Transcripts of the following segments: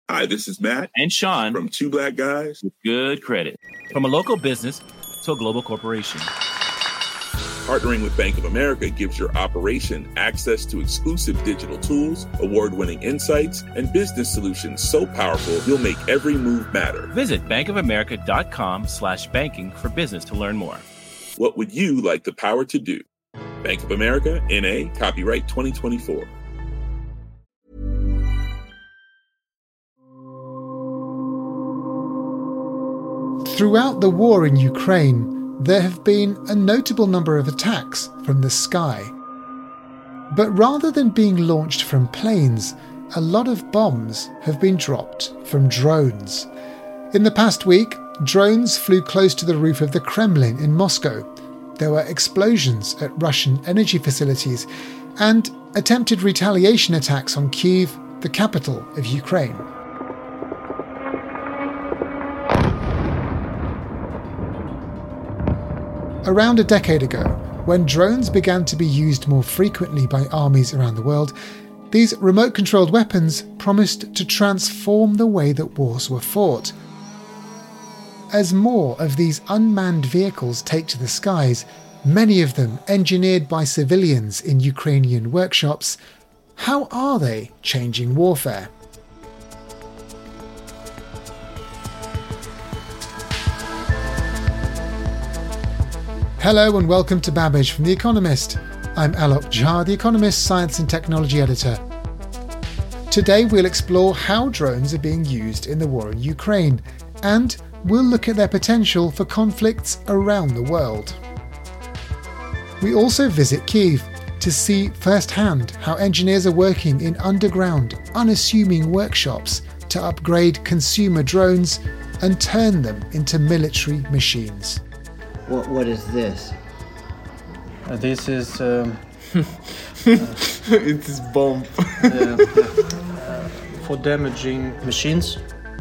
Hi, this is Matt and Sean from Two Black Guys with Good Credit. From a local business to a global corporation, partnering with Bank of America gives your operation access to exclusive digital tools, award-winning insights, and business solutions so powerful you'll make every move matter. Visit bankofamerica.com/banking for business to learn more. What would you like the power to do? Bank of America, N.A., copyright 2024. Throughout the war in Ukraine, there have been a notable number of attacks from the sky. But rather than being launched from planes, a lot of bombs have been dropped from drones. In the past week, drones flew close to the roof of the Kremlin in Moscow. There were explosions at Russian energy facilities and attempted retaliation attacks on Kyiv, the capital of Ukraine. Around a decade ago, when drones began to be used more frequently by armies around the world, these remote-controlled weapons promised to transform the way that wars were fought. As more of these unmanned vehicles take to the skies, many of them engineered by civilians in Ukrainian workshops, how are they changing warfare? Hello and welcome to Babbage from The Economist. I'm Alok Jha, The Economist Science and Technology Editor. Today we'll explore how drones are being used in the war in Ukraine, and we'll look at their potential for conflicts around the world. We also visit Kyiv to see firsthand how engineers are working in underground, unassuming workshops to upgrade consumer drones and turn them into military machines. What is this? This is it is bomb for damaging machines.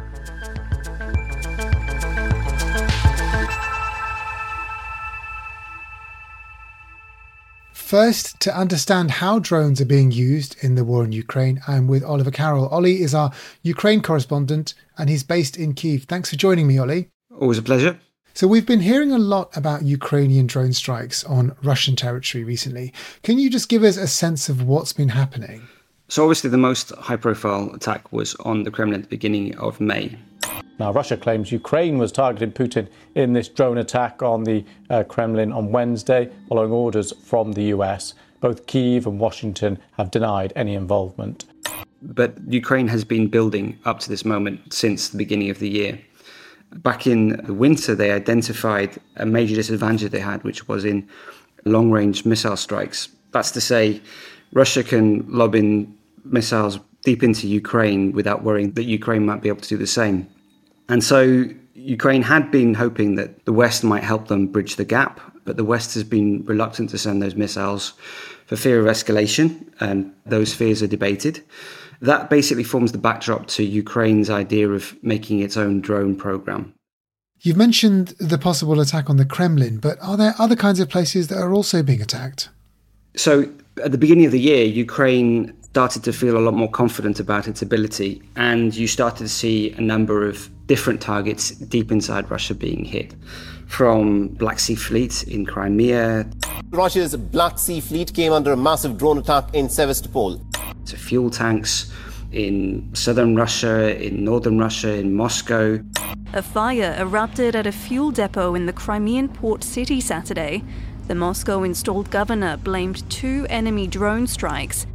First, to understand how drones are being used in the war in Ukraine, I'm with Oliver Carroll. Ollie is our Ukraine correspondent and he's based in Kyiv. Thanks for joining me, Ollie. Always a pleasure. So we've been hearing a lot about Ukrainian drone strikes on Russian territory recently. Can you just give us a sense of what's been happening? So obviously the most high-profile attack was on the Kremlin at the beginning of May. Now, Russia claims Ukraine was targeting Putin in this drone attack on the Kremlin on Wednesday, following orders from the US. Both Kyiv and Washington have denied any involvement. But Ukraine has been building up to this moment since the beginning of the year. Back in the winter, they identified a major disadvantage they had, which was in long-range missile strikes. That's to say, Russia can lob in missiles deep into Ukraine without worrying that Ukraine might be able to do the same. And so Ukraine had been hoping that the West might help them bridge the gap, but the West has been reluctant to send those missiles for fear of escalation, and those fears are debated. That basically forms the backdrop to Ukraine's idea of making its own drone program. You've mentioned the possible attack on the Kremlin, but are there other kinds of places that are also being attacked? So at the beginning of the year, Ukraine started to feel a lot more confident about its ability, and you started to see a number of different targets deep inside Russia being hit. From Black Sea Fleet in Crimea. Russia's Black Sea Fleet came under a massive drone attack in Sevastopol. To fuel tanks in southern Russia, in northern Russia, in Moscow. A fire erupted at a fuel depot in the Crimean port city Saturday. The Moscow-installed governor blamed 2 enemy drone strikes.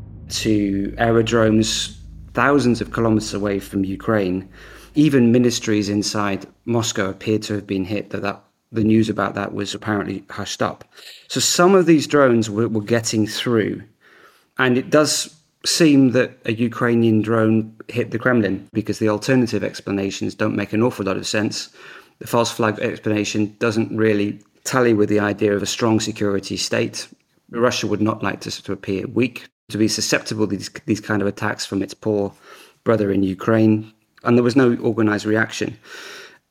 To aerodromes thousands of kilometers away from Ukraine. Even ministries inside Moscow appeared to have been hit, the news about that was apparently hushed up. So some of these drones were getting through. And it does seem that a Ukrainian drone hit the Kremlin, because the alternative explanations don't make an awful lot of sense. The false flag explanation doesn't really tally with the idea of a strong security state. Russia would not like to appear weak, to be susceptible to these kind of attacks from its poor brother in Ukraine. And there was no organized reaction.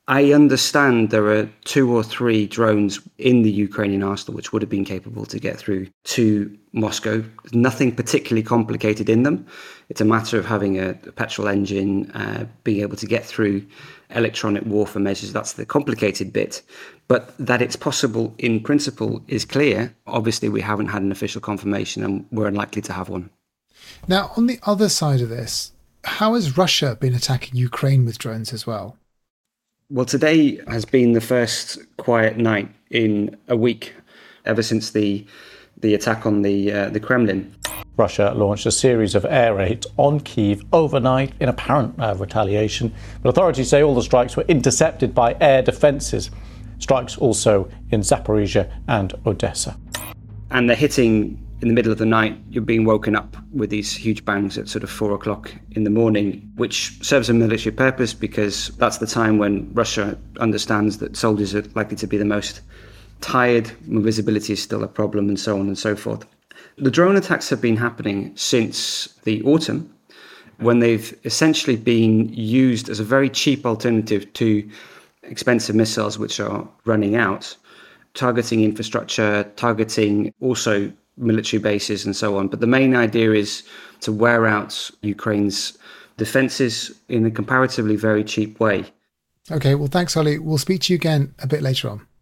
I understand there are 2 or 3 drones in the Ukrainian arsenal which would have been capable to get through to Moscow. There's nothing particularly complicated in them. It's a matter of having a petrol engine, being able to get through electronic warfare measures. That's the complicated bit. But that it's possible in principle is clear. Obviously, we haven't had an official confirmation and we're unlikely to have one. Now, on the other side of this, how has Russia been attacking Ukraine with drones as well? Well, today has been the first quiet night in a week ever since the attack on the Kremlin. Russia launched a series of air raids on Kyiv overnight in apparent retaliation, but authorities say all the strikes were intercepted by air defences. Strikes also in Zaporizhia and Odessa. And they're hitting in the middle of the night. You're being woken up with these huge bangs at sort of 4 o'clock in the morning, which serves a military purpose because that's the time when Russia understands that soldiers are likely to be the most tired, when visibility is still a problem, and so on and so forth. The drone attacks have been happening since the autumn, when they've essentially been used as a very cheap alternative to expensive missiles which are running out, targeting infrastructure, targeting also military bases and so on. But the main idea is to wear out Ukraine's defences in a comparatively very cheap way. Okay, well, thanks, Ollie. We'll speak to you again a bit later on.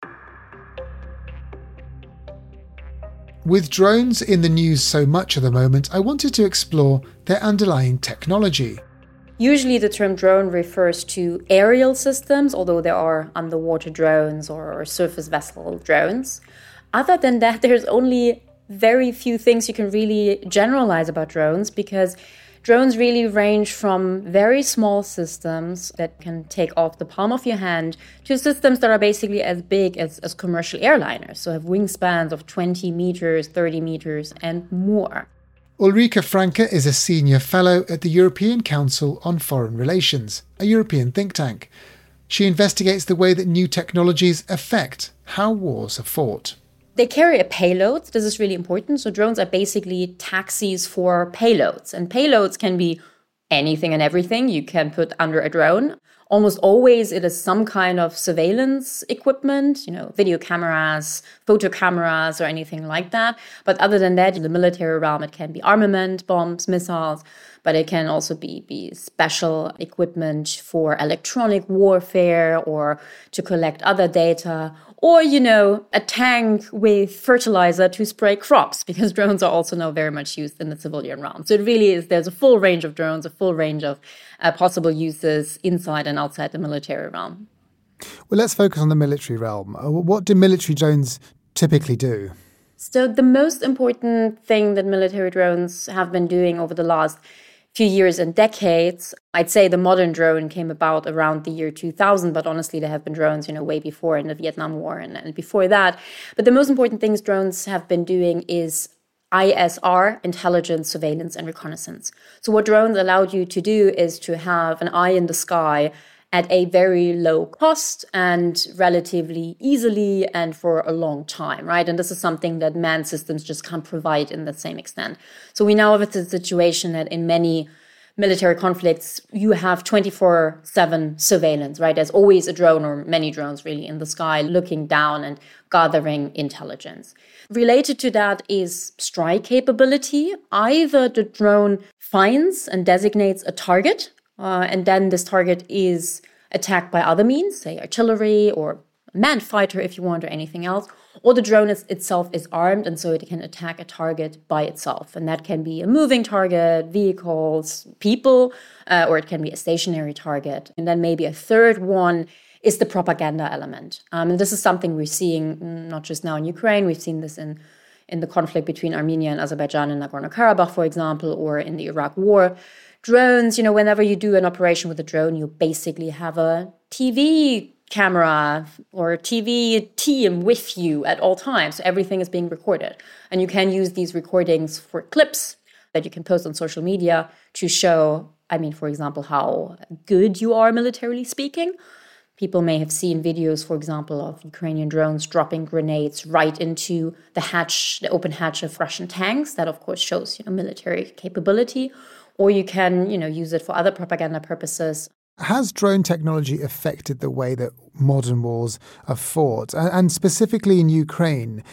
With drones in the news so much at the moment, I wanted to explore their underlying technology. Usually the term drone refers to aerial systems, although there are underwater drones or surface vessel drones. Other than that, there's only very few things you can really generalize about drones, because drones really range from very small systems that can take off the palm of your hand to systems that are basically as big as commercial airliners, so have wingspans of 20 meters, 30 meters and more. Ulrike Franke is a senior fellow at the European Council on Foreign Relations, a European think tank. She investigates the way that new technologies affect how wars are fought. They carry a payload. This is really important. So drones are basically taxis for payloads. And payloads can be anything and everything you can put under a drone. Almost always it is some kind of surveillance equipment, video cameras, photo cameras or anything like that. But other than that, in the military realm, it can be armament, bombs, missiles, but it can also be special equipment for electronic warfare or to collect other data. Or, a tank with fertilizer to spray crops, because drones are also now very much used in the civilian realm. So it really is, there's a full range of drones, a full range of possible uses inside and outside the military realm. Well, let's focus on the military realm. What do military drones typically do? So the most important thing that military drones have been doing over the last few years and decades, I'd say the modern drone came about around the year 2000, but honestly, there have been drones, way before in the Vietnam War and before that. But the most important things drones have been doing is ISR, intelligence, surveillance, and reconnaissance. So what drones allowed you to do is to have an eye in the sky at a very low cost and relatively easily and for a long time, right? And this is something that manned systems just can't provide in the same extent. So we now have a situation that in many military conflicts, you have 24/7 surveillance, right? There's always a drone or many drones really in the sky looking down and gathering intelligence. Related to that is strike capability. Either the drone finds and designates a target, and then this target is attacked by other means, say artillery or a manned fighter if you want, or anything else. Or the drone itself is armed, and so it can attack a target by itself. And that can be a moving target, vehicles, people, or it can be a stationary target. And then maybe a third one is the propaganda element. And this is something we're seeing not just now in Ukraine. We've seen this in the conflict between Armenia and Azerbaijan in Nagorno-Karabakh, for example, or in the Iraq War. Drones, whenever you do an operation with a drone, you basically have a TV camera or a TV team with you at all times. So everything is being recorded. And you can use these recordings for clips that you can post on social media to show, for example, how good you are militarily speaking. People may have seen videos, for example, of Ukrainian drones dropping grenades right into the open hatch of Russian tanks. That, of course, shows military capability. Or you can, use it for other propaganda purposes. Has drone technology affected the way that modern wars are fought? And specifically in Ukraine,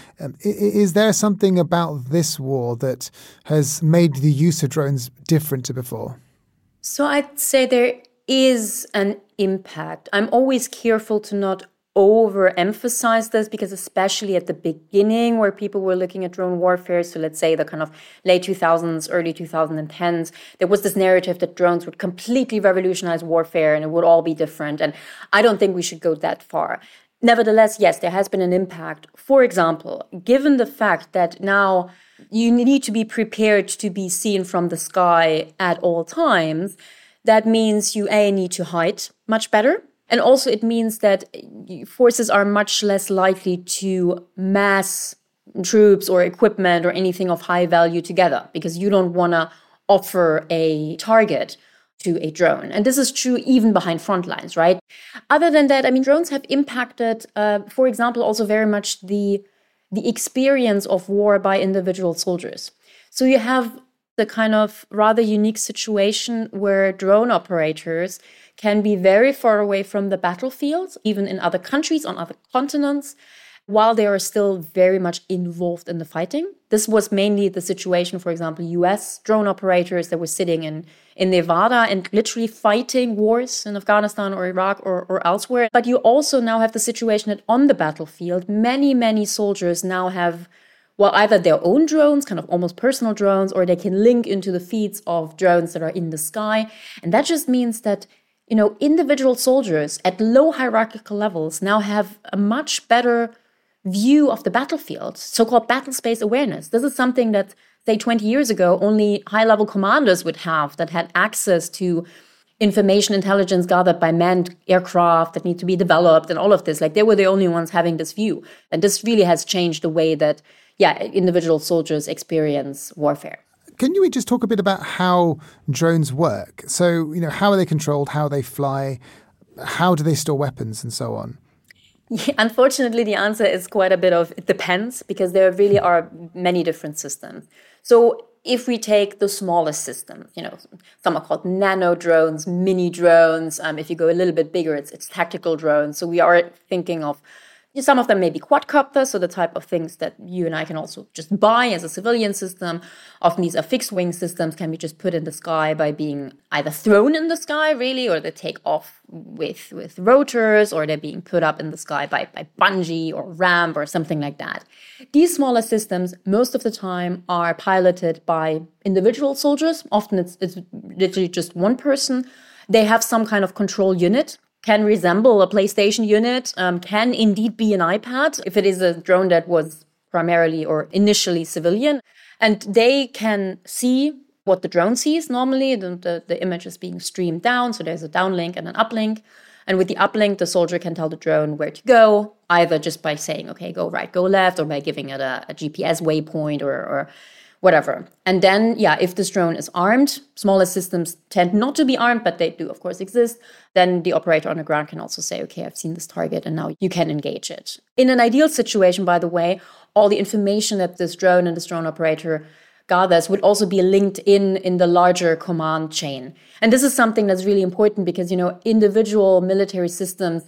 is there something about this war that has made the use of drones different to before? So I'd say there is an impact. I'm always careful to not overemphasize this, because especially at the beginning where people were looking at drone warfare, so let's say the kind of late 2000s, early 2010s, there was this narrative that drones would completely revolutionize warfare and it would all be different. And I don't think we should go that far. Nevertheless, yes, there has been an impact. For example, given the fact that now you need to be prepared to be seen from the sky at all times, that means you need to hide much better. And also it means that forces are much less likely to mass troops or equipment or anything of high value together, because you don't want to offer a target to a drone. And this is true even behind front lines, right? Other than that, I mean, drones have impacted, for example, also very much the experience of war by individual soldiers. So you have the kind of rather unique situation where drone operators can be very far away from the battlefield, even in other countries, on other continents, while they are still very much involved in the fighting. This was mainly the situation, for example, US drone operators that were sitting in Nevada and literally fighting wars in Afghanistan or Iraq or elsewhere. But you also now have the situation that on the battlefield, many soldiers now have, well, either their own drones, kind of almost personal drones, or they can link into the feeds of drones that are in the sky. And that just means that, you know, individual soldiers at low hierarchical levels now have a much better view of the battlefield, so-called battle space awareness. This is something that, say, 20 years ago, only high-level commanders would have, that had access to information intelligence gathered by manned aircraft that need to be developed and all of this. Like, they were the only ones having this view. And this really has changed the way that, individual soldiers experience warfare. Can you just talk a bit about how drones work? So, you know, how are they controlled? How they fly? How do they store weapons and so on? Yeah, unfortunately, the answer is quite a bit of it depends, because there really are many different systems. So if we take the smallest systems, you know, some are called nano drones, mini drones. If you go a little bit bigger, it's tactical drones. So we are thinking of some of them may be quadcopters, so the type of things that you and I can also just buy as a civilian system. Often these are fixed wing systems, can be just put in the sky by being either thrown in the sky, really, or they take off with rotors, or they're being put up in the sky by bungee or ramp or something like that. These smaller systems, most of the time, are piloted by individual soldiers. Often it's literally just one person. They have some kind of control unit, can resemble a PlayStation unit, can indeed be an iPad if it is a drone that was primarily or initially civilian. And they can see what the drone sees normally. The image is being streamed down, so there's a downlink and an uplink. And with the uplink, the soldier can tell the drone where to go, either just by saying, okay, go right, go left, or by giving it a GPS waypoint or whatever. And then, if this drone is armed, smaller systems tend not to be armed, but they do, of course, exist. Then the operator on the ground can also say, okay, I've seen this target and now you can engage it. In an ideal situation, by the way, all the information that this drone and this drone operator gathers would also be linked in the larger command chain. And this is something that's really important because, you know, individual military systems,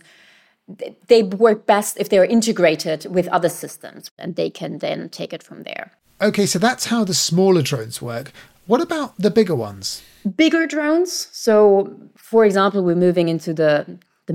they work best if they're integrated with other systems, and they can then take it from there. Okay, so that's how the smaller drones work. What about the bigger ones? Bigger drones. So, for example, we're moving into the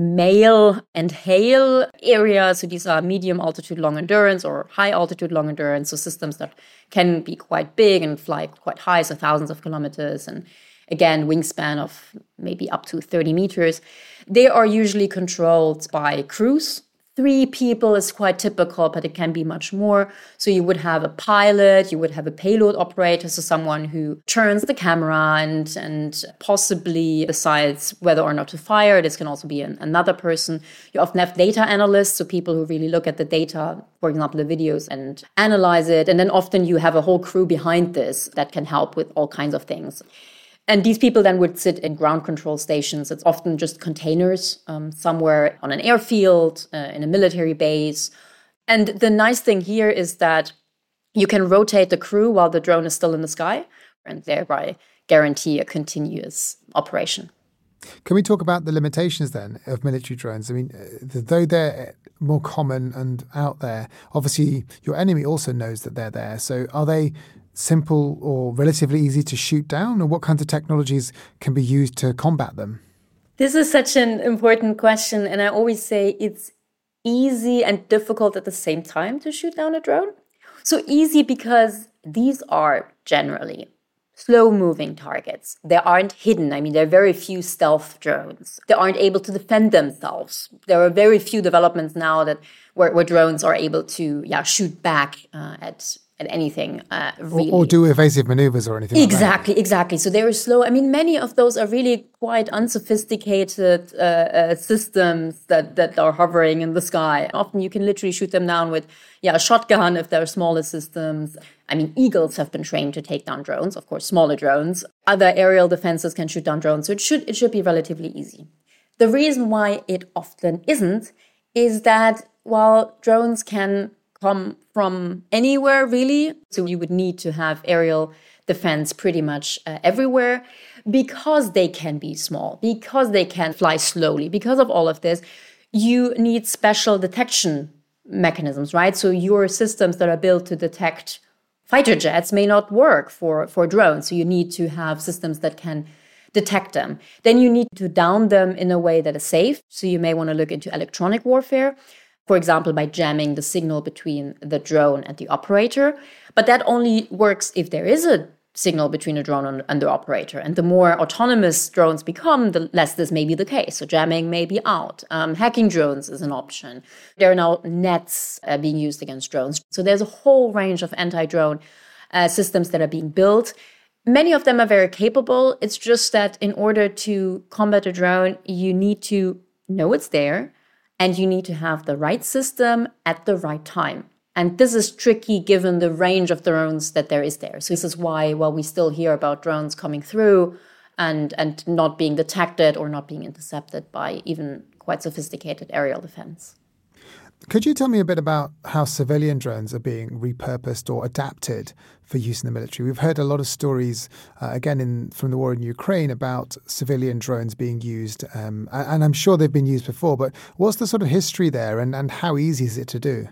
MALE and HALE area. So these are medium altitude long endurance or high altitude long endurance. So systems that can be quite big and fly quite high, so thousands of kilometers. And again, wingspan of maybe up to 30 meters. They are usually controlled by crews. 3 people is quite typical, but it can be much more. So you would have a pilot, you would have a payload operator, so someone who turns the camera and possibly decides whether or not to fire. This can also be another person. You often have data analysts, so people who really look at the data, for example, the videos, and analyze it. And then often you have a whole crew behind this that can help with all kinds of things. And these people then would sit in ground control stations. It's often just containers somewhere on an airfield, in a military base. And the nice thing here is that you can rotate the crew while the drone is still in the sky and thereby guarantee a continuous operation. Can we talk about the limitations then of military drones? I mean, though they're more common and out there, obviously your enemy also knows that they're there. So are they simple or relatively easy to shoot down, or what kinds of technologies can be used to combat them? This is such an important question, and I always say it's easy and difficult at the same time to shoot down a drone. So easy because these are generally slow-moving targets. They aren't hidden. I mean, there are very few stealth drones. They aren't able to defend themselves. There are very few developments now that where drones are able to shoot back at anything, really. Or do evasive maneuvers or anything Exactly, like that. Exactly. So they're slow. I mean, many of those are really quite unsophisticated systems that are hovering in the sky. Often you can literally shoot them down with a shotgun if they're smaller systems. I mean, Eagles have been trained to take down drones, of course, smaller drones. Other aerial defenses can shoot down drones, so it should be relatively easy. The reason why it often isn't is that while drones can come from anywhere, really, so you would need to have aerial defense pretty much everywhere, because they can be small, because they can fly slowly, because of all of this, you need special detection mechanisms, right? So your systems that are built to detect fighter jets may not work for drones. So you need to have systems that can detect them. Then you need to down them in a way that is safe. So you may want to look into electronic warfare, for example, by jamming the signal between the drone and the operator. But that only works if there is a signal between a drone and the operator. And the more autonomous drones become, the less this may be the case. So jamming may be out. Hacking drones is an option. There are now nets being used against drones. So there's a whole range of anti-drone systems that are being built. Many of them are very capable. It's just that in order to combat a drone, you need to know it's there, and you need to have the right system at the right time. And this is tricky given the range of drones that there is there. So this is why, while we still hear about drones coming through and not being detected or not being intercepted by even quite sophisticated aerial defense. Could you tell me a bit about how civilian drones are being repurposed or adapted for use in the military? We've heard a lot of stories, from the war in Ukraine about civilian drones being used, and I'm sure they've been used before, but what's the sort of history there and how easy is it to do?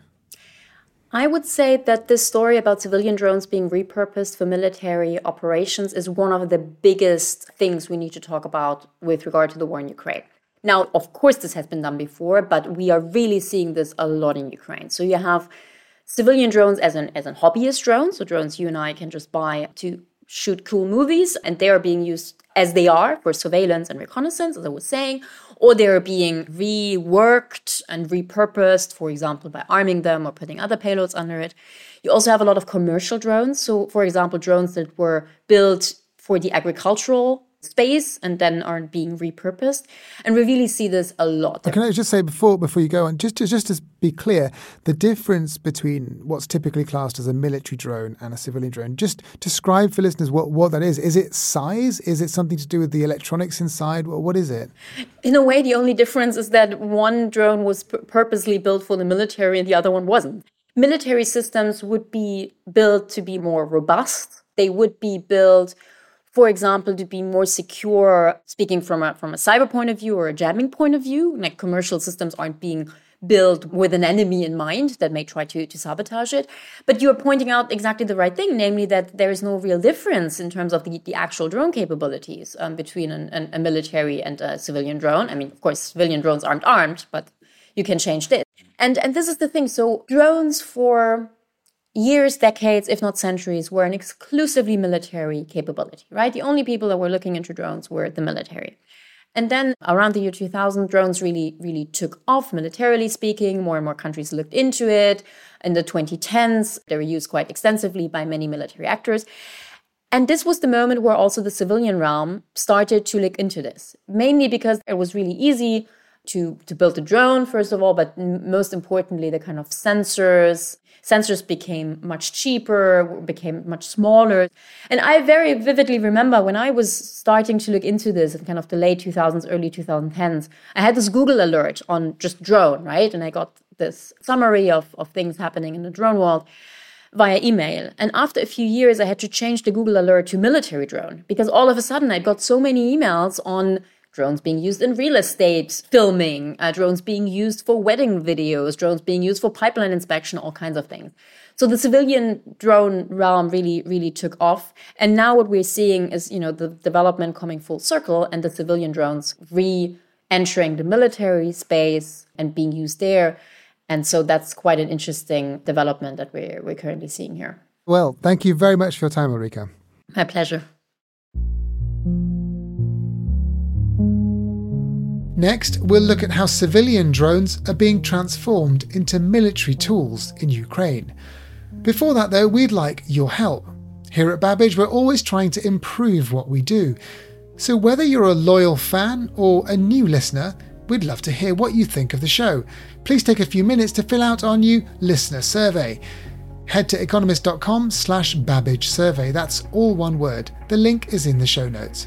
I would say that this story about civilian drones being repurposed for military operations is one of the biggest things we need to talk about with regard to the war in Ukraine. Now, of course, this has been done before, but we are really seeing this a lot in Ukraine. So you have civilian drones as an hobbyist drone, so drones you and I can just buy to shoot cool movies, and they are being used as they are for surveillance and reconnaissance, as I was saying, or they are being reworked and repurposed, for example, by arming them or putting other payloads under it. You also have a lot of commercial drones. So, for example, drones that were built for the agricultural space and then are being repurposed. And we really see this a lot. Can I just say before you go on, just to be clear, the difference between what's typically classed as a military drone and a civilian drone, just describe for listeners what that is. Is it size? Is it something to do with the electronics inside? What is it? In a way, the only difference is that one drone was purposely built for the military and the other one wasn't. Military systems would be built to be more robust. They would be built, for example, to be more secure, speaking from a cyber point of view or a jamming point of view. Like commercial systems aren't being built with an enemy in mind that may try to sabotage it. But you're pointing out exactly the right thing, namely that there is no real difference in terms of the actual drone capabilities between a military and a civilian drone. I mean, of course, civilian drones aren't armed, but you can change this. And this is the thing. So drones for years, decades, if not centuries, were an exclusively military capability, right? The only people that were looking into drones were the military. And then around the year 2000, drones really took off, militarily speaking. More and more countries looked into it. In the 2010s, they were used quite extensively by many military actors. And this was the moment where also the civilian realm started to look into this, mainly because it was really easy to build a drone, first of all, but most importantly, the kind of sensors became much cheaper, became much smaller. And I very vividly remember when I was starting to look into this in kind of the late 2000s, early 2010s, I had this Google alert on just drone, right? And I got this summary of things happening in the drone world via email. And after a few years, I had to change the Google alert to military drone because all of a sudden I got so many emails on drones being used in real estate filming, drones being used for wedding videos, drones being used for pipeline inspection, all kinds of things. So the civilian drone realm really, really took off. And now what we're seeing is, the development coming full circle and the civilian drones re-entering the military space and being used there. And so that's quite an interesting development that we're currently seeing here. Well, thank you very much for your time, Ulrike. My pleasure. Next, we'll look at how civilian drones are being transformed into military tools in Ukraine. Before that, though, we'd like your help. Here at Babbage, we're always trying to improve what we do. So whether you're a loyal fan or a new listener, we'd love to hear what you think of the show. Please take a few minutes to fill out our new listener survey. Head to economist.com/Babbage survey. That's all one word. The link is in the show notes.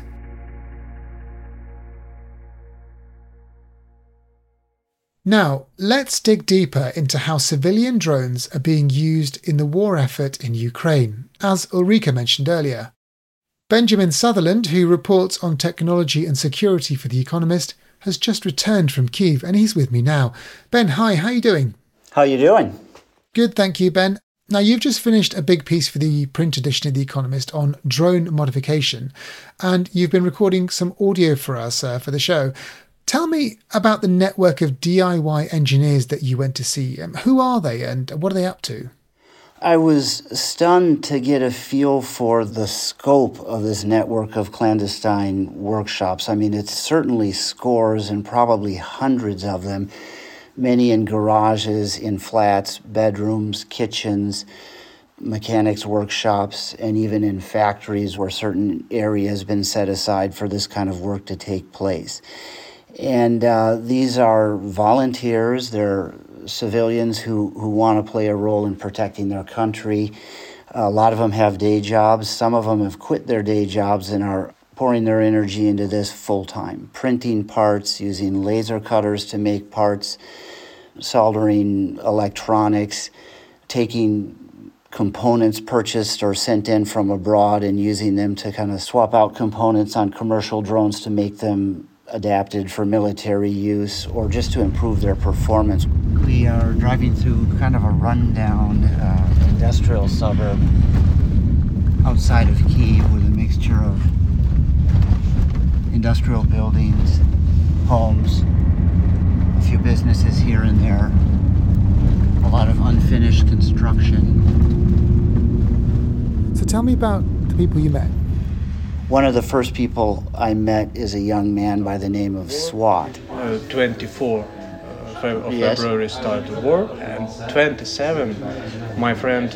Now, let's dig deeper into how civilian drones are being used in the war effort in Ukraine, as Ulrike mentioned earlier. Benjamin Sutherland, who reports on technology and security for The Economist, has just returned from Kyiv, and he's with me now. Ben, hi, how are you doing? How are you doing? Good, thank you, Ben. Now, you've just finished a big piece for the print edition of The Economist on drone modification, and you've been recording some audio for us for the show. Tell me about the network of DIY engineers that you went to see. Who are they and what are they up to? I was stunned to get a feel for the scope of this network of clandestine workshops. I mean, it's certainly scores and probably hundreds of them, many in garages, in flats, bedrooms, kitchens, mechanics workshops, and even in factories where certain area has been set aside for this kind of work to take place. And these are volunteers, they're civilians who want to play a role in protecting their country. A lot of them have day jobs. Some of them have quit their day jobs and are pouring their energy into this full-time, printing parts, using laser cutters to make parts, soldering electronics, taking components purchased or sent in from abroad and using them to kind of swap out components on commercial drones to make them adapted for military use or just to improve their performance. We are driving through kind of a rundown industrial suburb outside of Kyiv with a mixture of industrial buildings, homes, a few businesses here and there, a lot of unfinished construction. So tell me about the people you met. One of the first people I met is a young man by the name of Swat. 24 of February started war, and 27 my friend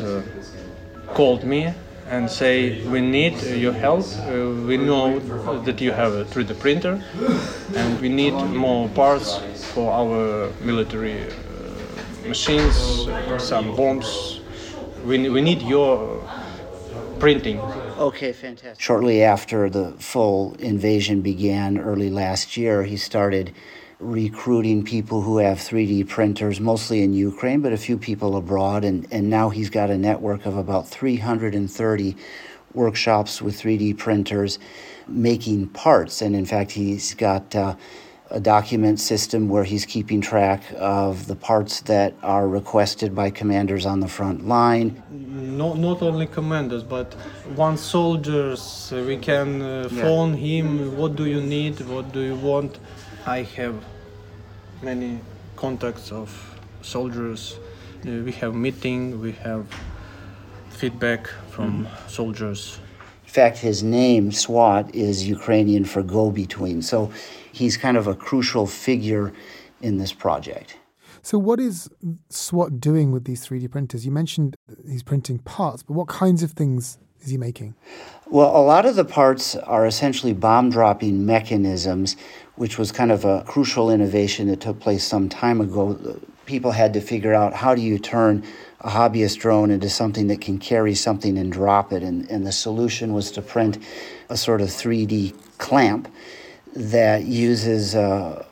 called me and say, we need your help. We know that you have a 3D printer and we need more parts for our military machines, some bombs. We need your printing. Okay, fantastic. Shortly after the full invasion began early last year, he started recruiting people who have 3D printers, mostly in Ukraine, but a few people abroad. And now he's got a network of about 330 workshops with 3D printers making parts. And in fact, he's got a document system where he's keeping track of the parts that are requested by commanders on the front line. Not only commanders, but once soldiers, we can phone him, what do you need, what do you want? I have many contacts of soldiers. We have meeting, we have feedback from soldiers. In fact, his name, Swat, is Ukrainian for go-between. So he's kind of a crucial figure in this project. So what is SWAT doing with these 3D printers? You mentioned he's printing parts, but what kinds of things is he making? Well, a lot of the parts are essentially bomb-dropping mechanisms, which was kind of a crucial innovation that took place some time ago. People had to figure out, how do you turn a hobbyist drone into something that can carry something and drop it? And the solution was to print a sort of 3D clamp that uses a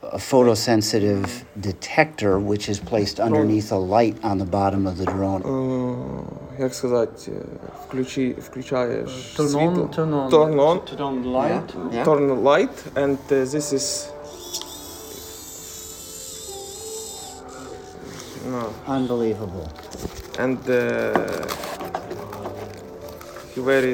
photosensitive detector, which is placed underneath a light on the bottom of the drone. як сказати, включаєш turn світло. on light. Yeah. Turn light, and this is Unbelievable. And very.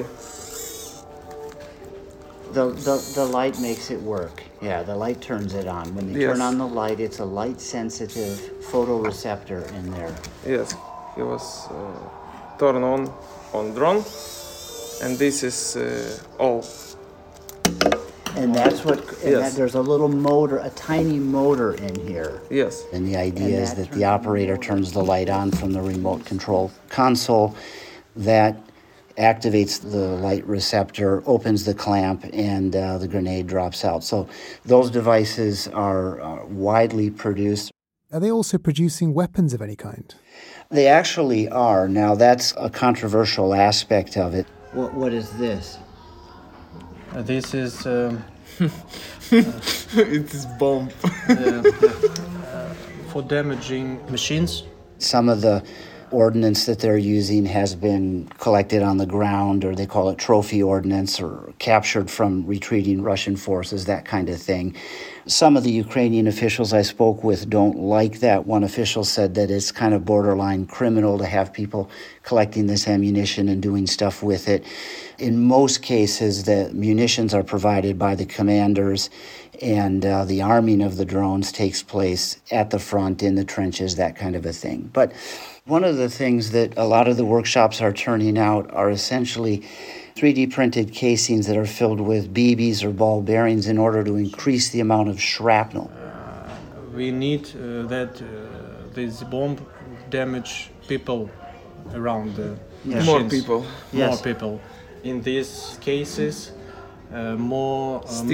The light makes it work. Yeah, the light turns it on. When you turn on the light, it's a light-sensitive photoreceptor in there. Yes, he was turned on drone, and this is all. And that's what. There's a little motor, a tiny motor in here. Yes. And the idea is that the operator turns the light on from the remote control console. That activates the light receptor, opens the clamp, and the grenade drops out. So those devices are widely produced. Are they also producing weapons of any kind? They actually are. Now, that's a controversial aspect of it. What is this? This is... it is bomb. For damaging machines. Some of the ordnance that they're using has been collected on the ground, or they call it trophy ordnance, or captured from retreating Russian forces, that kind of thing. Some of the Ukrainian officials I spoke with don't like that. One official said that it's kind of borderline criminal to have people collecting this ammunition and doing stuff with it. In most cases, the munitions are provided by the commanders, and the arming of the drones takes place at the front, in the trenches, that kind of a thing. But one of the things that a lot of the workshops are turning out are essentially 3D printed casings that are filled with BBs or ball bearings in order to increase the amount of shrapnel. We need that this bomb damage people around the machines. More people. More people. In these cases, more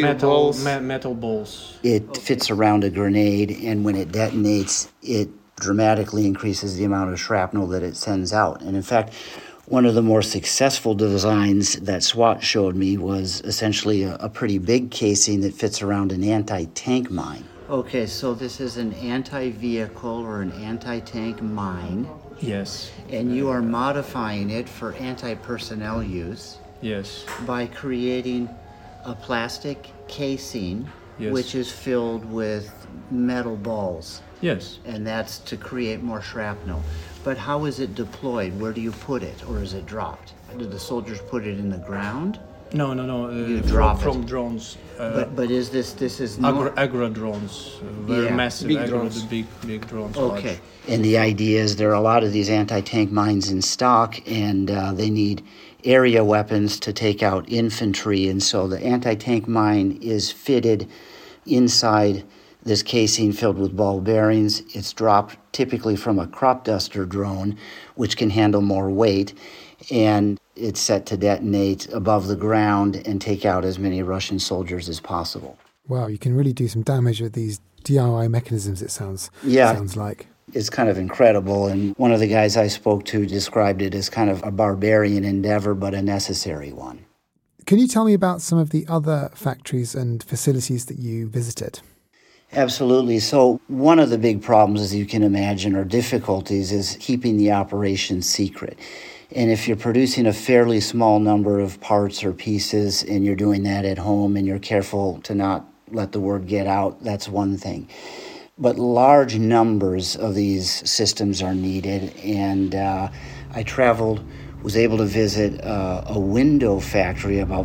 metal balls. It fits around a grenade, and when it detonates, it dramatically increases the amount of shrapnel that it sends out. And in fact, one of the more successful designs that SWAT showed me was essentially a pretty big casing that fits around an anti-tank mine. Okay, so this is an anti-vehicle or an anti-tank mine. Yes. And you are modifying it for anti-personnel use. Yes. By creating a plastic casing, which is filled with metal balls. Yes. And that's to create more shrapnel. But how is it deployed? Where do you put it? Or is it dropped? Do the soldiers put it in the ground? No. You drop from drones. But is this is Agra drones. Very massive big Agra, drones. Big drones. Okay. Large. And the idea is there are a lot of these anti-tank mines in stock, and they need area weapons to take out infantry. And so the anti-tank mine is fitted inside this casing filled with ball bearings. It's dropped typically from a crop duster drone, which can handle more weight, and it's set to detonate above the ground and take out as many Russian soldiers as possible. Wow, you can really do some damage with these DIY mechanisms, it sounds like. It's kind of incredible, and one of the guys I spoke to described it as kind of a barbarian endeavor, but a necessary one. Can you tell me about some of the other factories and facilities that you visited? Absolutely. So one of the big problems, as you can imagine, or difficulties, is keeping the operation secret. And if you're producing a fairly small number of parts or pieces, and you're doing that at home, and you're careful to not let the word get out, that's one thing. But large numbers of these systems are needed, and I was able to visit a window factory about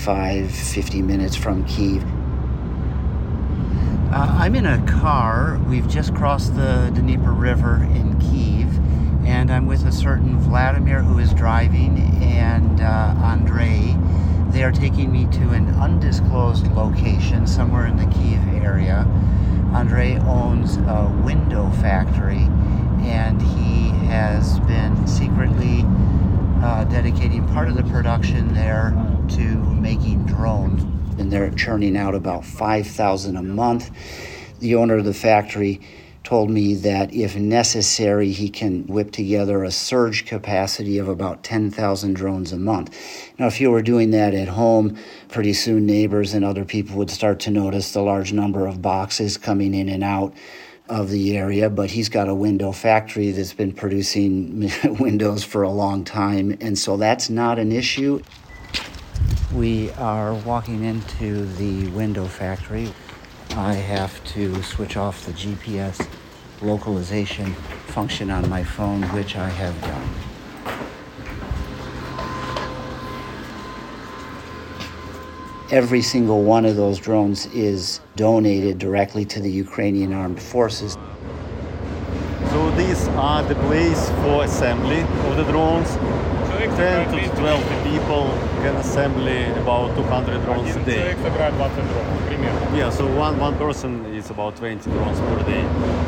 45-50 minutes from Kyiv. I'm in a car. We've just crossed the Dnieper River in Kyiv, and I'm with a certain Vladimir who is driving, and Andrei. They are taking me to an undisclosed location somewhere in the Kyiv area. Andrei owns a window factory, and he has been secretly dedicating part of the production there to making drones. And they're churning out about 5,000 a month. The owner of the factory told me that if necessary, he can whip together a surge capacity of about 10,000 drones a month. Now, if you were doing that at home, pretty soon neighbors and other people would start to notice the large number of boxes coming in and out of the area, but he's got a window factory that's been producing windows for a long time, and so that's not an issue. We are walking into the window factory. I have to switch off the GPS localization function on my phone, which I have done. Every single one of those drones is donated directly to the Ukrainian armed forces. So these are the place for assembly of the drones. 10 to 12 people can assemble about 200 drones a day. Yeah, so one person is about 20 drones per day.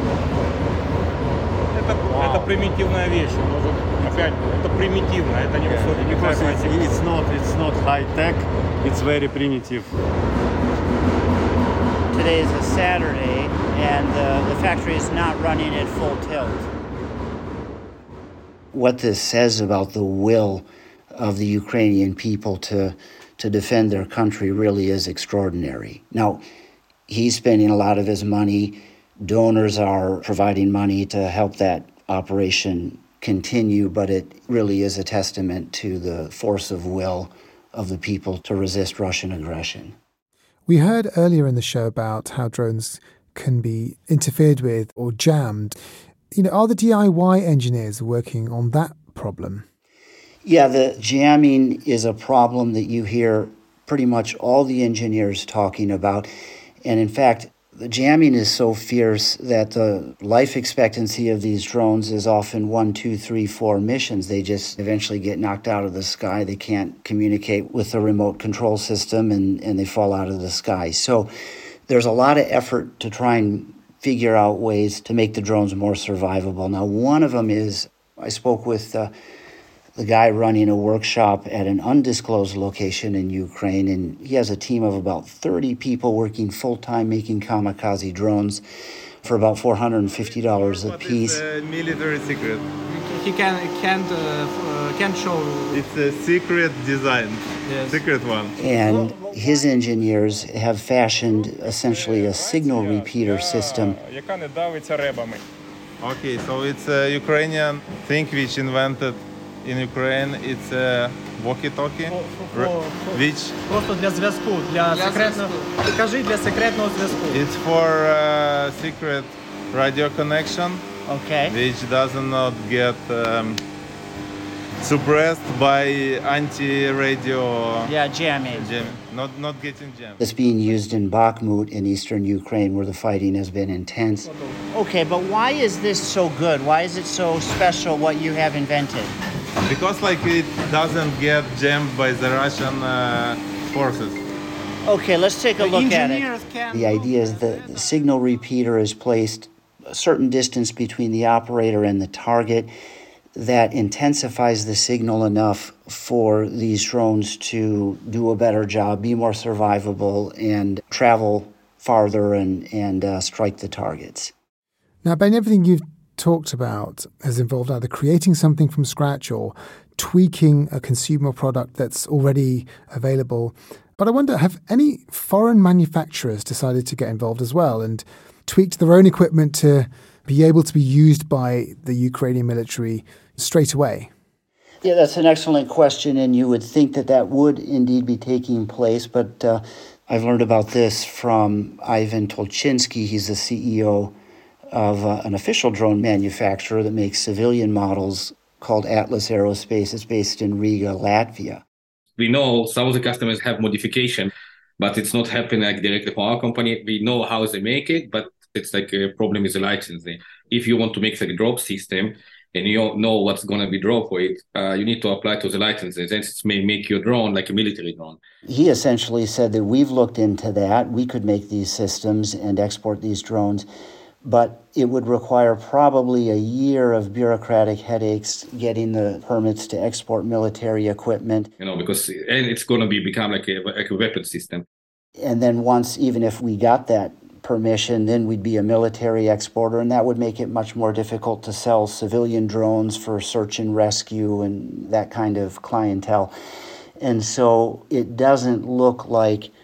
Это примитивная вещь. Опять, это примитивно, это не высокая. It's not high tech. It's very primitive. Today is a Saturday, and the factory is not running at full tilt. What this says about the will of the Ukrainian people to defend their country really is extraordinary. Now, he's spending a lot of his money. Donors are providing money to help that operation continue, but it really is a testament to the force of will of the people to resist Russian aggression. We heard earlier in the show about how drones can be interfered with or jammed. Are the DIY engineers working on that problem? Yeah, the jamming is a problem that you hear pretty much all the engineers talking about. And in fact, the jamming is so fierce that the life expectancy of these drones is often 1, 2, 3, 4 missions. They just eventually get knocked out of the sky. They can't communicate with the remote control system, and they fall out of the sky. So there's a lot of effort to try and figure out ways to make the drones more survivable. Now, one of them is, I spoke with the guy running a workshop at an undisclosed location in Ukraine, and he has a team of about 30 people working full-time making kamikaze drones for about $450 a piece. It's a military secret. He can't show. It's a secret design, yes. Secret one. And his engineers have fashioned essentially a signal repeater system. Okay, so it's a Ukrainian thing which invented in Ukraine. It's a walkie-talkie, which просто для зв'язку, для секретного. Покажи для секретного зв'язку. It's for secret radio connection. Okay. Which does not get suppressed by anti-radio. Yeah, jamming. Not getting jammed. It's being used in Bakhmut in eastern Ukraine, where the fighting has been intense. Okay, but why is this so good? Why is it so special what you have invented? Because it doesn't get jammed by the Russian forces. Okay, let's take a look at it. The idea is that the signal repeater is placed a certain distance between the operator and the target that intensifies the signal enough for these drones to do a better job, be more survivable, and travel farther and strike the targets. Now, Ben, everything you've talked about has involved either creating something from scratch or tweaking a consumer product that's already available. But I wonder, have any foreign manufacturers decided to get involved as well and tweaked their own equipment to be able to be used by the Ukrainian military straight away? Yeah, that's an excellent question, and you would think that would indeed be taking place, but I've learned about this from Ivan Tolchinsky. He's the CEO of an official drone manufacturer that makes civilian models called Atlas Aerospace. It's based in Riga, Latvia. We know some of the customers have modification, but it's not happening directly from our company. We know how they make it, but it's a problem with the licensing. If you want to make a drop system and you don't know what's going to be drop for it, you need to apply to the licenses, and it may make your drone like a military drone. He essentially said that we've looked into that. We could make these systems and export these drones, but it would require probably a year of bureaucratic headaches getting the permits to export military equipment. Because it's going to become like a weapon system. And then once, even if we got that permission, then we'd be a military exporter, and that would make it much more difficult to sell civilian drones for search and rescue and that kind of clientele. And so it doesn't look like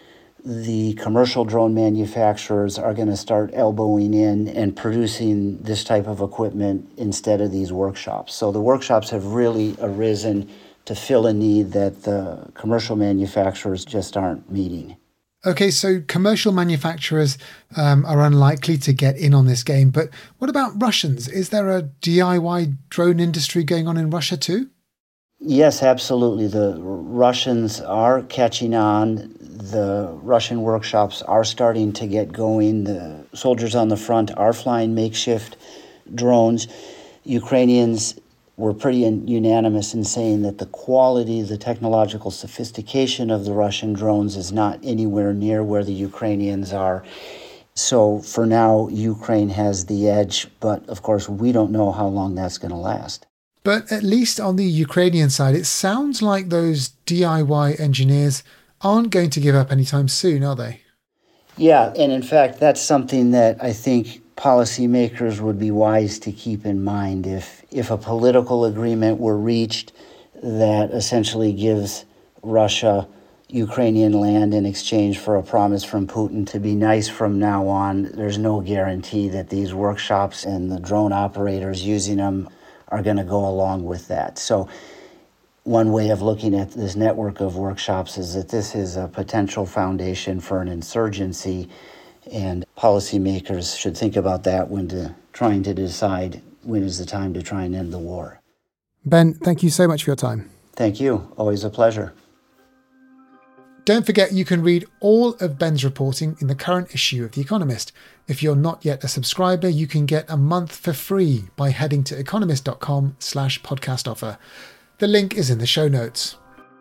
the commercial drone manufacturers are going to start elbowing in and producing this type of equipment instead of these workshops. So the workshops have really arisen to fill a need that the commercial manufacturers just aren't meeting. Okay, so commercial manufacturers are unlikely to get in on this game, but what about Russians? Is there a DIY drone industry going on in Russia too? Yes, absolutely. The Russians are catching on. The Russian workshops are starting to get going. The soldiers on the front are flying makeshift drones. Ukrainians were pretty unanimous in saying that the quality, the technological sophistication of the Russian drones is not anywhere near where the Ukrainians are. So for now, Ukraine has the edge, but of course, we don't know how long that's going to last. But at least on the Ukrainian side, it sounds like those DIY engineers aren't going to give up anytime soon, are they? Yeah, and in fact, that's something that I think policymakers would be wise to keep in mind. If a political agreement were reached that essentially gives Russia Ukrainian land in exchange for a promise from Putin to be nice from now on, there's no guarantee that these workshops and the drone operators using them are going to go along with that. So one way of looking at this network of workshops is that this is a potential foundation for an insurgency, and policymakers should think about that when trying to decide when is the time to try and end the war. Ben, thank you so much for your time. Thank you. Always a pleasure. Don't forget you can read all of Ben's reporting in the current issue of The Economist. If you're not yet a subscriber, you can get a month for free by heading to economist.com/podcast offer. The link is in the show notes.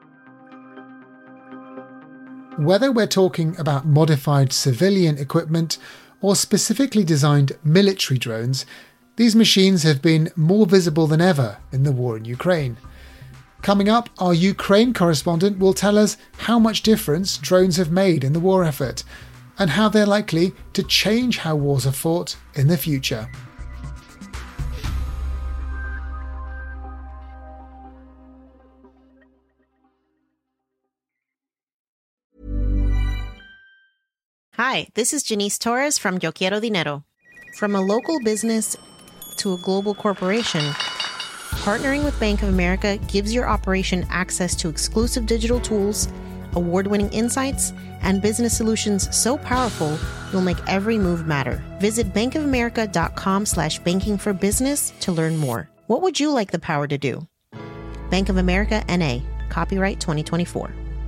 Whether we're talking about modified civilian equipment or specifically designed military drones, these machines have been more visible than ever in the war in Ukraine. Coming up, our Ukraine correspondent will tell us how much difference drones have made in the war effort and how they're likely to change how wars are fought in the future. Hi, this is Janice Torres from Yo Quiero Dinero. From a local business to a global corporation, partnering with Bank of America gives your operation access to exclusive digital tools, award-winning insights, and business solutions so powerful you'll make every move matter. Visit bankofamerica.com/banking for business to learn more. What would you like the power to do? Bank of America, N.A., copyright 2024.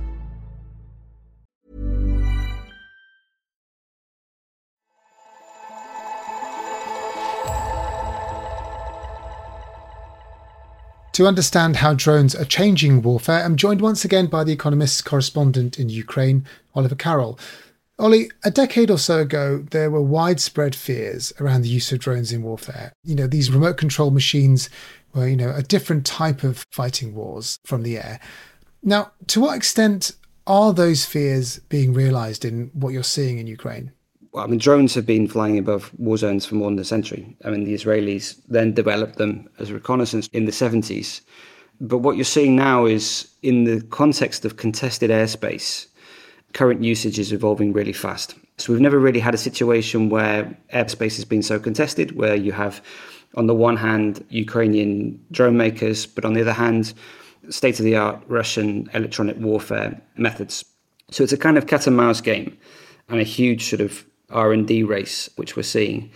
To understand how drones are changing warfare, I'm joined once again by The Economist's correspondent in Ukraine, Oliver Carroll. Ollie, a decade or so ago, there were widespread fears around the use of drones in warfare. These remote control machines were, a different type of fighting wars from the air. Now, to what extent are those fears being realised in what you're seeing in Ukraine? Well, drones have been flying above war zones for more than a century. The Israelis then developed them as reconnaissance in the 70s. But what you're seeing now is, in the context of contested airspace, current usage is evolving really fast. So we've never really had a situation where airspace has been so contested, where you have, on the one hand, Ukrainian drone makers, but on the other hand, state-of-the-art Russian electronic warfare methods. So it's a kind of cat and mouse game and a huge sort of R&D race, which we're seeing.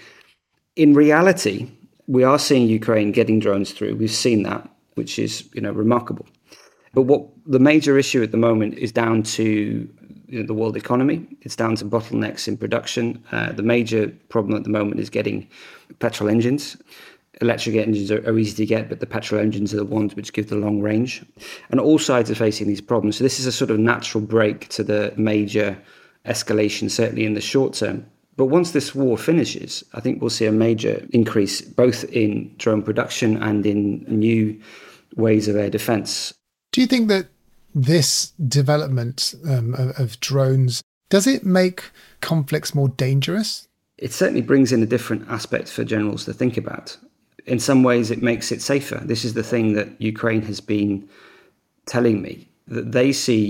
In reality, we are seeing Ukraine getting drones through. We've seen that, which is, remarkable. But what the major issue at the moment is down to the world economy. It's down to bottlenecks in production. The major problem at the moment is getting petrol engines. Electric engines are easy to get, but the petrol engines are the ones which give the long range. And all sides are facing these problems. So this is a sort of natural break to the major escalation, certainly in the short term. But once this war finishes, I think we'll see a major increase both in drone production and in new ways of air defense. Do you think that this development of drones, does it make conflicts more dangerous? It certainly brings in a different aspect for generals to think about. In some ways, it makes it safer. This is the thing that Ukraine has been telling me, that they see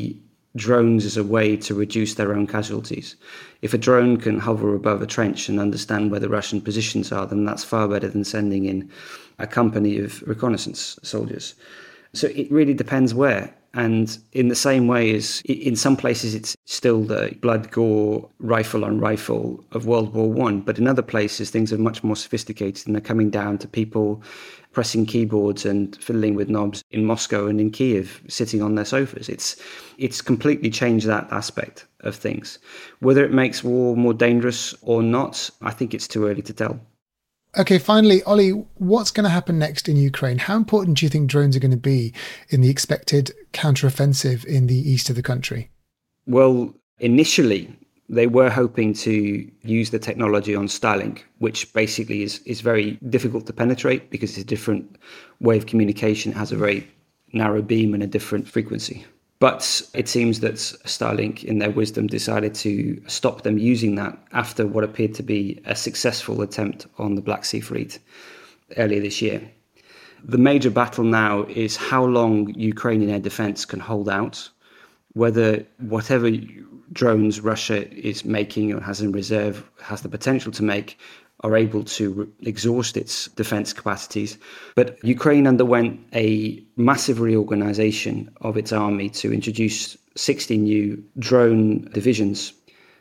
drones as a way to reduce their own casualties. If a drone can hover above a trench and understand where the Russian positions are, then that's far better than sending in a company of reconnaissance soldiers. So it really depends where. And in the same way as in some places it's still the blood gore rifle on rifle of World War I, but in other places things are much more sophisticated and they're coming down to people pressing keyboards and fiddling with knobs in Moscow and in Kiev, sitting on their sofas. It's completely changed that aspect of things. Whether it makes war more dangerous or not, I think it's too early to tell. Okay, finally, Ollie, what's going to happen next in Ukraine? How important do you think drones are going to be in the expected counteroffensive in the east of the country? Well, initially, they were hoping to use the technology on Starlink, which basically is very difficult to penetrate because it's a different way of communication. It has a very narrow beam and a different frequency. But it seems that Starlink, in their wisdom, decided to stop them using that after what appeared to be a successful attempt on the Black Sea Fleet earlier this year. The major battle now is how long Ukrainian air defense can hold out, whether whatever drones Russia is making or has in reserve, has the potential to make, are able to exhaust its defense capacities. But Ukraine underwent a massive reorganization of its army to introduce 60 new drone divisions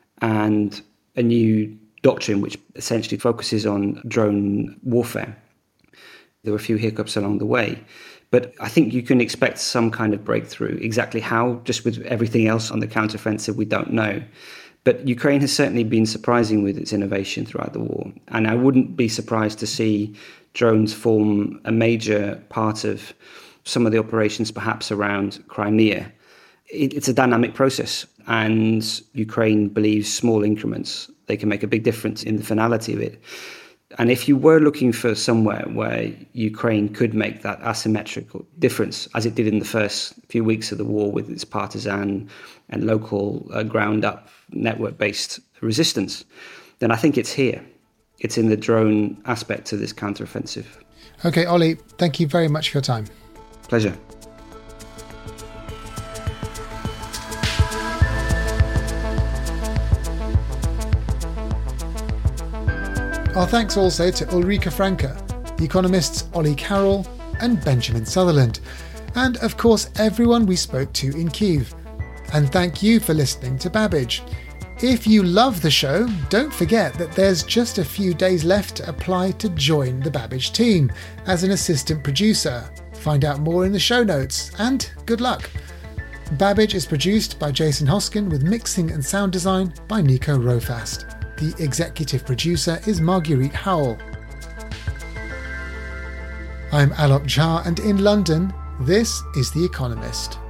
and a new doctrine which essentially focuses on drone warfare. There were a few hiccups along the way, but I think you can expect some kind of breakthrough. Exactly how, just with everything else on the counteroffensive, we don't know. But Ukraine has certainly been surprising with its innovation throughout the war. And I wouldn't be surprised to see drones form a major part of some of the operations, perhaps around Crimea. It's a dynamic process, and Ukraine believes small increments, they can make a big difference in the finality of it. And if you were looking for somewhere where Ukraine could make that asymmetrical difference, as it did in the first few weeks of the war with its partisan and local ground-up network-based resistance, then I think it's here. It's in the drone aspect of this counteroffensive. Okay, Ollie, thank you very much for your time. Pleasure. Our thanks also to Ulrika Franke, the economists Ollie Carroll and Benjamin Sutherland, and of course everyone we spoke to in Kyiv. And thank you for listening to Babbage. If you love the show, don't forget that there's just a few days left to apply to join the Babbage team as an assistant producer. Find out more in the show notes, and good luck. Babbage is produced by Jason Hoskin with mixing and sound design by Nico Rofast. The executive producer is Marguerite Howell. I'm Alok Jha, and in London, this is The Economist.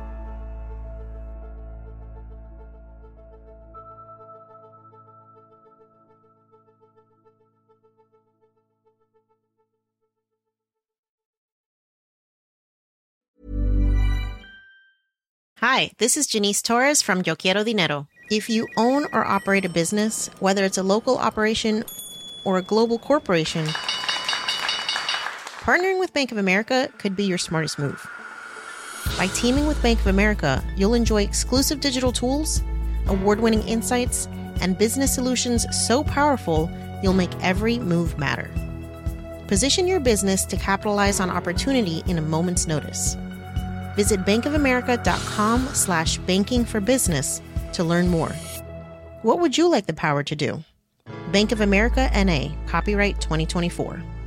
Hi, this is Janice Torres from Yo Quiero Dinero. If you own or operate a business, whether it's a local operation or a global corporation, partnering with Bank of America could be your smartest move. By teaming with Bank of America, you'll enjoy exclusive digital tools, award-winning insights, and business solutions so powerful you'll make every move matter. Position your business to capitalize on opportunity in a moment's notice. Visit bankofamerica.com/bankingforbusiness to learn more. What would you like the power to do? Bank of America, N.A., copyright 2024.